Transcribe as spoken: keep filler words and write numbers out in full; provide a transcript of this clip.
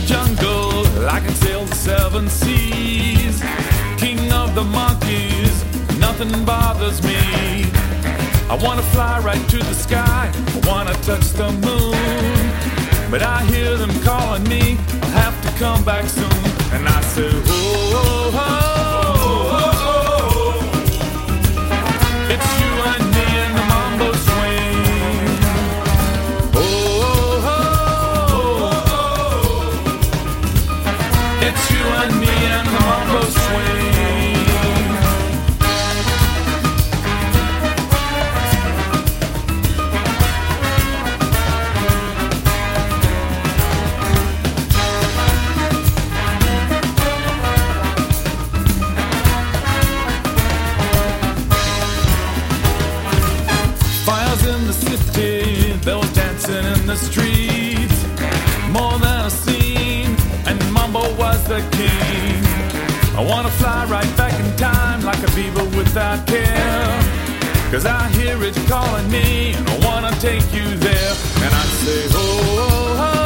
jungle, I can sail the seven seas. King of the monkeys, nothing bothers me. I wanna fly right to the sky, I wanna touch the moon. But I hear them calling me, I'll have to come back soon. And I say, oh, oh, oh, oh, oh. It's you and me and the mambo swing. Oh, oh, oh, oh. It's you and me and the mambo swing. In the city, they were dancing in the streets. More than a scene, and Mambo was the king. I wanna fly right back in time like a beaver without care. Cause I hear it calling me, and I wanna take you there. And I say, oh, oh, oh.